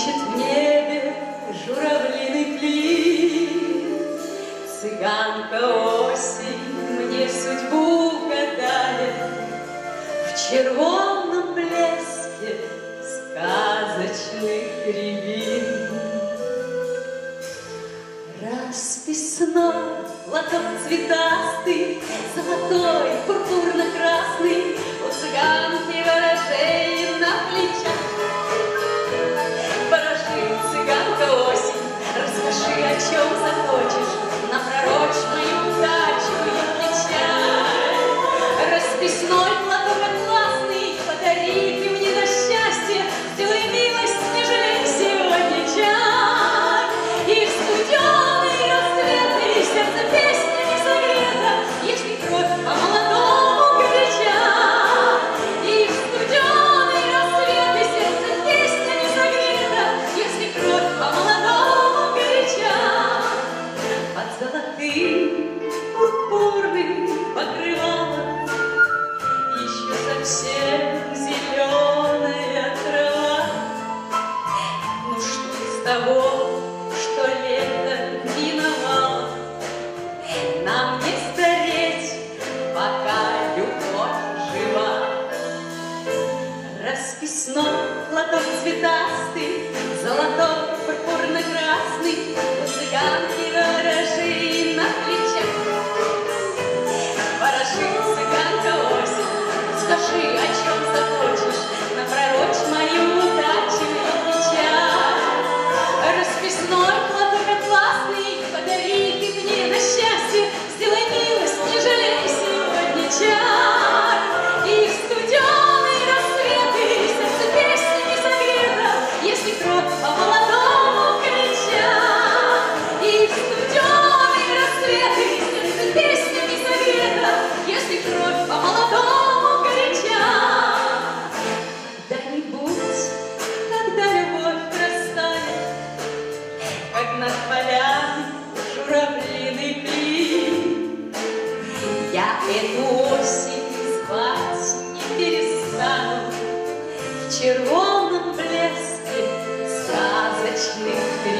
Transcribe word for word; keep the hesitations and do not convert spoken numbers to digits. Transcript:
Учит в небе журавлиный клин. Цыганка осень мне судьбу гадает в червонном блеске сказочных рябин. Расписной платок цветастый, золотой, пурпурно-красный, у цыганки ворожей на плечах. Ворожи, цыганка осень, расскажи, о чем захочешь, напророчь мою удачу и печаль. Расписной платок атласный, подари ты мне на счастье, сделай милость, не жалей сегодня чай. И в студеный рассвет, и сердце песня не согрета, если кровь по-молодому горяча. И в студеный рассвет, и сердце песня не согрета, если кровь по-молодому горяча. Под золотым пурпурным покрывалом еще совсем зеленая трава. Ну что из того, что лето миновало, нам не стареть, пока любовь жива. Расписной платок цветастый, золотой, пурпурно-красный, у цыганки ворожи на плечах. Ворожи, цыганка осень, скажи, о чем захочешь, напророчь мою удачу и печаль. Расписной платок атласный, подари ты мне на счастье, сделай милость, не жалей сегодня чай. И в студеный рассвет, и сердце песня не согрета, если кровь по-молодому горяча. И в студеный рассвет, и сердце песня не согрета, если кровь по-молодому горяча. Когда-нибудь, когда любовь растает, как над полями журавлиный клин, я эту осень звать не перестану в червонном блеске сказочных